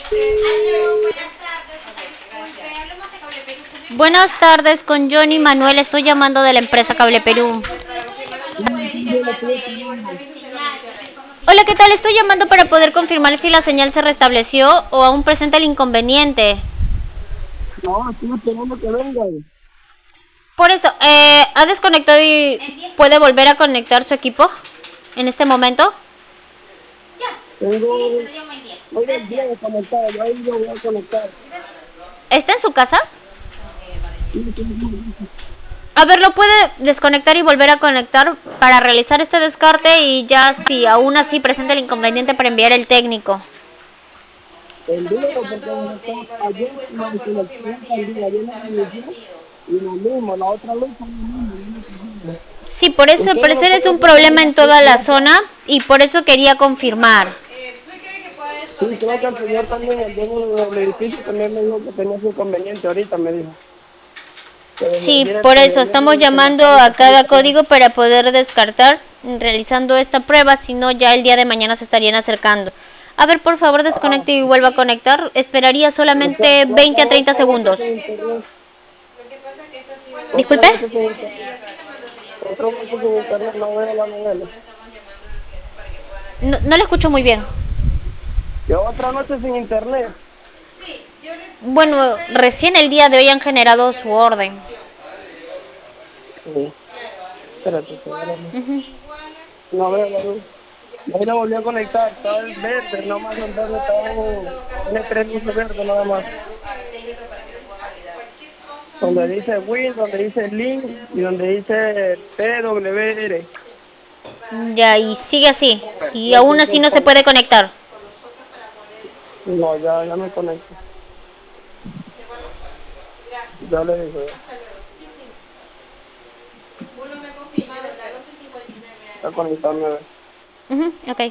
Buenas tardes, con Johnny Manuel, estoy llamando de la empresa Cable Perú. Hola, ¿qué tal? Estoy llamando para poder confirmar si la señal se restableció o aún presenta el inconveniente. No, estoy esperando que venga. Por eso, ¿ha desconectado y puede volver a conectar su equipo en este momento? Tengo hoy el día desconectado, ya hoy lo voy a conectar. ¿Está en su casa? Sí, sí, sí. A ver, ¿lo puede desconectar y volver a conectar para realizar este descarte y ya si aún así presenta el inconveniente para enviar el técnico? Envío porque ayer la desconexión también, ayer la reinicié y lo mismo, la otra luz fue lo mismo. Sí, por eso al Usted no lo parecer es puede un revisar problema en toda la zona y por eso quería confirmar. Sí, creo que el señor también, el dueño del edificio, también me dijo que tenía ese inconveniente ahorita, me dijo. Que me Sí, diera el por eso conveniente estamos de llamando conectar y a sacar cada internet. código para poder descartar realizando esta prueba, si no ya el día de mañana se estarían acercando. A ver, por favor, Ah, desconecte y vuelva a conectar. Esperaría solamente otra 20 a vez, 30 otra noche segundos. sin internet, otra Disculpe. noche sin internet, otra noche sin internet, no veo la novela. No, no le escucho muy bien. Y otra noche sin internet. Bueno, recién el día de hoy han generado su orden. Sí, espérate, espérate. No veo la luz. Ahí la volví a conectar, estaba en verde, no más en verde, tiene tres luces verdes nada más. Donde dice Win, donde dice Link y donde dice PWR. Ya, y sigue así. Y No, aún así no se puede conectar. no, ya me conecto. Ya le digo, ya conectarme a ver. Ok.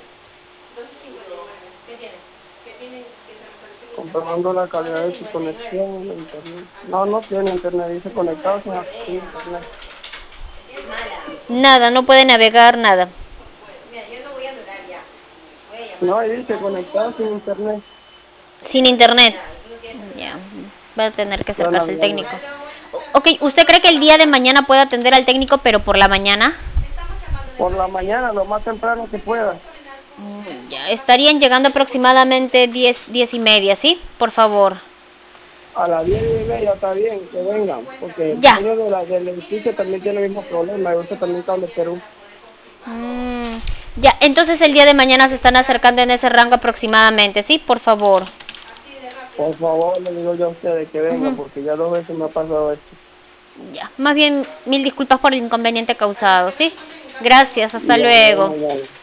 Comprobando la calidad de su conexión a internet. No, no tiene internet, dice conectado sin internet. Nada, no puede navegar nada. No, ahí dice conectado sin internet. Sin internet. Ya, va a tener que Ya acercarse el navegando. técnico. Ok, ¿usted cree que el día de mañana puede atender al técnico, pero por la mañana? Por la mañana, lo más temprano que pueda. Ya, estarían llegando aproximadamente 10, 10:30, ¿sí? Por favor. A las 10:30 está bien, que vengan, porque el Ya. dueño del edificio también tiene el mismo problema, y usted también Cable Perú. Ya, entonces el día de mañana se están acercando en ese rango aproximadamente, ¿sí? Por favor. Por favor, le digo yo a ustedes que vengan, porque ya 2 veces me ha pasado esto. Ya, más bien mil disculpas por el inconveniente causado, ¿sí? Gracias, hasta Y ya, luego. ya, ya.